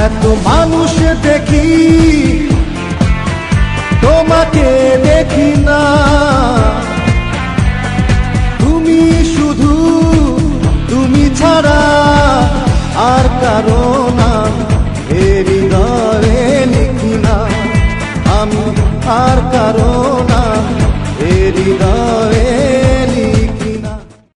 এত মানুষ দেখি তোমাকে দেখি না, তুমি শুধু তুমি ছাড়া আর কারো নাম এ হৃদয়ে লিখি না, আমি আর কারো নাম এ হৃদয়ে লিখি না।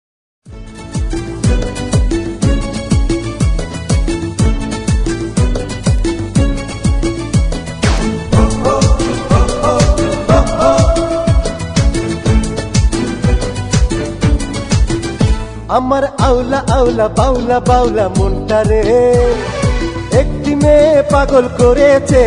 আমার আউলা আউলা বাউলা বাউলা মনটারে একটি মেয়ে পাগল করেছে,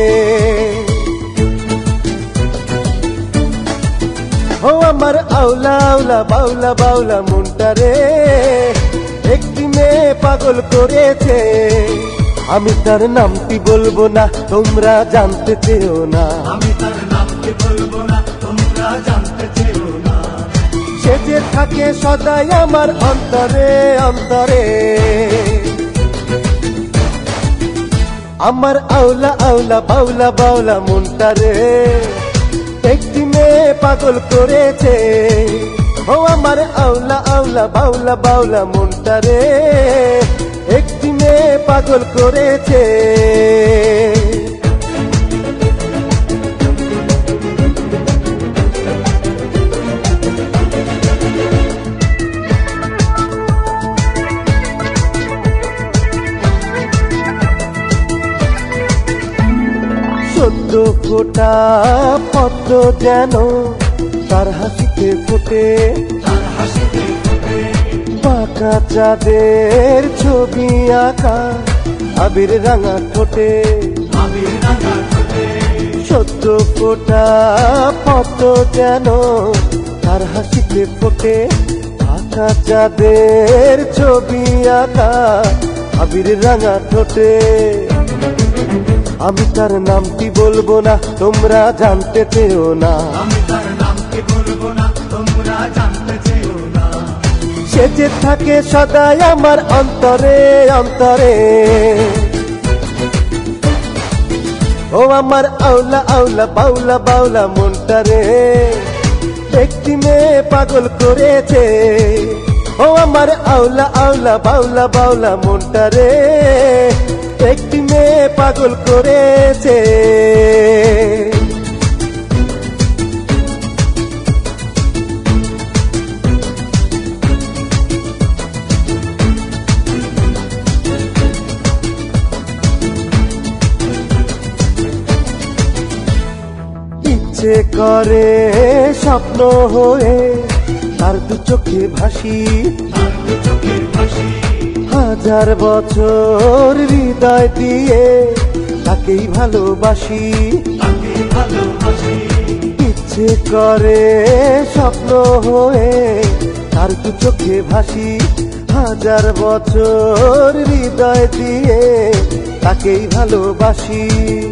ও আমার আউলা আউলা বাউলা বাউলা মনটারে একটি মেয়ে পাগল করেছে। আমি তার নামটি বলবো না, তোমরা জানতে চেও না, আমি তার নামটি বলবো না, তোমরা জানতে চেও না। সে যে থাকে সদাই আমার অন্তরে অন্তরে। আমার আউলা আউলা বাউলা বাউলা মনটারে একটি মেয়ে পাগল করেছে, ও আমার আউলা আউলা বাউলা বাউলা মনটারে একটি মেয়ে পাগল করেছে। সদ্য ফোটা পদ্ম যেন তার হাসিতে ফোটে, তার হাসিতে ফোটে পাকা চাঁদের ছবি আঁকা আবির রাঙা ঠোঁটে, আবির রাঙা ঠোঁটে। সদ্য ফোটা পদ্ম যেন তার হাসিতে ফোটে, পাকা চাঁদের ছবি আঁকা আবির রাঙা ঠোঁটে। আমি তার নামটি বলবো না, তোমরা জানতে চেও না, আমি তার নামটি বলবো না, তোমরা জানতে চেও না। সে যে থাকে সদাই আমার অন্তরে অন্তরে। ও আমার আউলা আউলা বাউলা বাউলা মনটারে একটি মেয়ে পাগল করেছে, ও আমার আউলা আউলা বাউলা বাউলা মনটারে একটি মেয়ে পাগল করেছে। ইচ্ছে করে স্বপ্ন হয়ে তার দু চোখে ভাসি, তার দু চোখের ভাসি হাজার বছর হৃদয় দিয়ে তাকেই ভালোবাসি, তাকে ভালোবাসি। ইচ্ছে করে স্বপ্ন হয়ে তার দু চোখে ভাসি, হাজার বছর হৃদয় দিয়ে তাকেই ভালোবাসি।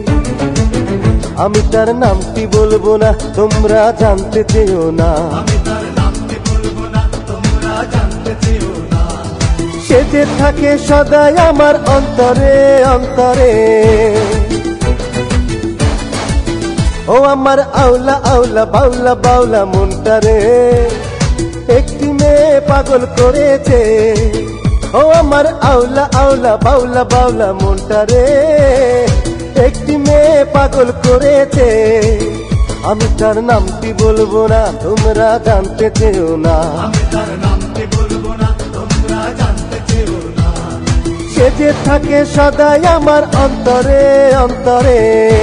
আমি তার নামটি বলবো না, তোমরা জানতে চেও না, আমি তার নামটি বলবো না, তোমরা জানতে চেও না। সে যে থাকে সদাই আমার অন্তরে অন্তরে। ও আমার আউলা আউলা বাউলা বাউলা মনটারে একটি মেয়ে পাগল করেছে, ও আমার আউলা আউলা বাউলা বাউলা মনটারে একটি মেয়ে পাগল করেছে। আমি তার নামটি বলবো না, তোমরা জানতে চেও না, আমি তার নামটি বলবো না, তোমরা জানতে চেও না। সে যে থাকে সদাই আমার অন্তরে অন্তরে।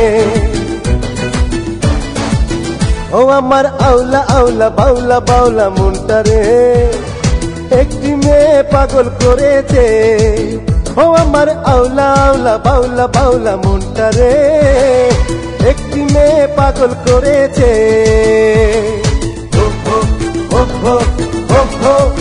ও আমার আউলা আউলা বাউলা বাউলা মনটারে একটি মেয়ে পাগল করেছে, ও আমার আউলা আউলা বাউলা বাউলা মনটারে একটি মেয়ে পাগল করেছে। ও হো ও হো ও হো।